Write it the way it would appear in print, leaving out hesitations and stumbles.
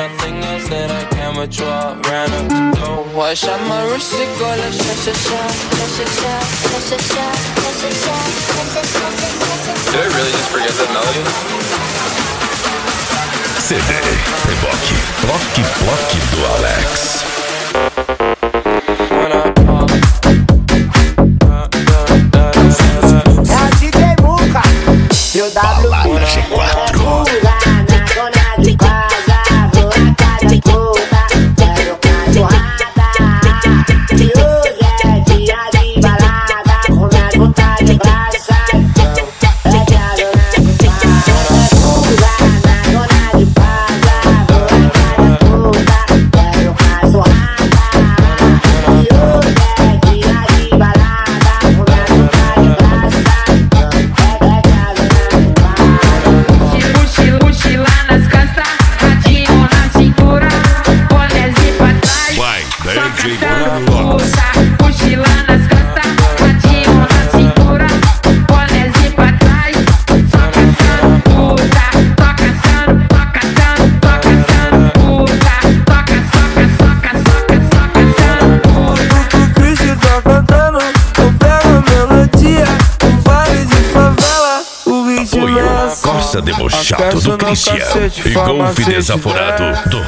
nothing else that I can withdraw. Ran up the door, I shot my wrist, it go like sha-sha-sha, sha-sha-sha, sha-sha-sha, sha-sha-sha, sha-sha-sha. Did I really just forget that melody? CD Reboque, bloque do Alex. É a DJ Muca, meu W. Balada G4. Dona de casa, vou na casa de puta, quero cachorrada. E hoje é dia de balada, com minha puta de graça. É que a dona de casa, dona de casa, vou na casa de puta, quero cachorrada. E hoje é dia de balada, com minha puta de graça. É que a dona de casa. Mochila nas costas, radinho na cintura, bonézinho pra trás, Vai, só DJ caçando Bruno. puta. Mochila nas costas, radinho na cintura, bonézinho pra trás, só caçando puta. Tô caçando, tô caçando, tô caçando puta. Toca, soca, caçando puta. O Chris tá cantando, eu pego a melodia, um baile de favela, o ritmo Apoio é assim. Corsa Debochado Aquece do no Christian cacete, e Golfe farmacete, Desaforado do Me